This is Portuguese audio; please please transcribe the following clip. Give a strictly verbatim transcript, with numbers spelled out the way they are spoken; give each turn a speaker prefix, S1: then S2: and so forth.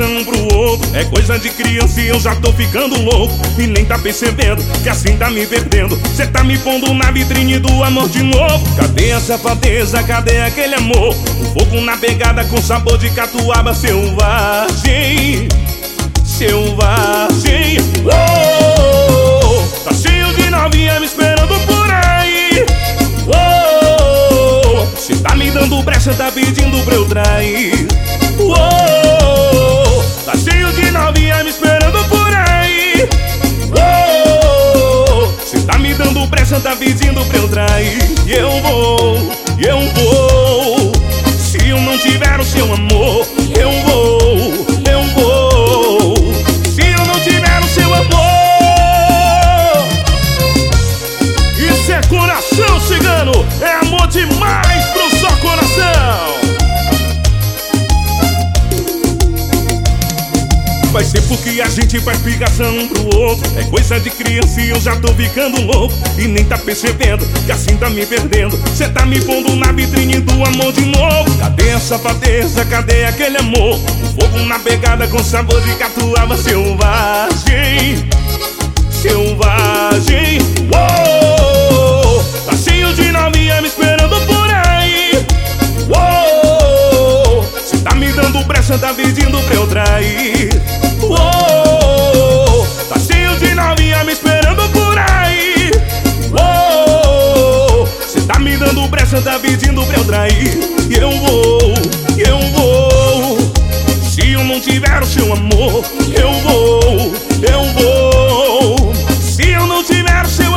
S1: explicação pro outro. É coisa de criança e eu já tô ficando louco. E nem tá percebendo que assim tá me perdendo. Cê tá me pondo na vitrine do amor de novo. Cadê a safadeza, cadê aquele amor? O fogo na pegada com sabor de catuaba selvagem. Selvagem. Oh, tá cheio de novinha me esperando por aí. Oh, cê tá me dando brecha, tá pedindo pra eu trair. Oh, tá cheio de novinha me esperando por aí. Oh, cê tá me dando brecha, tá pedindo pra eu trair. E eu vou, eu vou. Se eu não tiver o seu amor, eu vou, eu vou. Se eu não tiver o seu amor. Isso é coração cigano, é amor demais pro seu coração. Vai ser porque a gente faz explicação um pro outro. É coisa de criança e eu já tô ficando louco. E nem tá percebendo que assim tá me perdendo. Cê tá me pondo na vitrine do amor de novo. Cadê a safadeza, cadê aquele amor? O fogo na pegada com sabor de catuaba selvagem. Selvagem. Oh, tá cheio de novinha me esperando por aí. Oh, cê tá me dando brecha, tá pedindo pra eu trair. Oh, tá cheio de novinha me esperando por aí. Oh, cê tá me dando brecha, tá pedindo pra eu trair. E eu vou, eu vou. Se eu não tiver o seu amor, eu vou, eu vou. Se eu não tiver o seu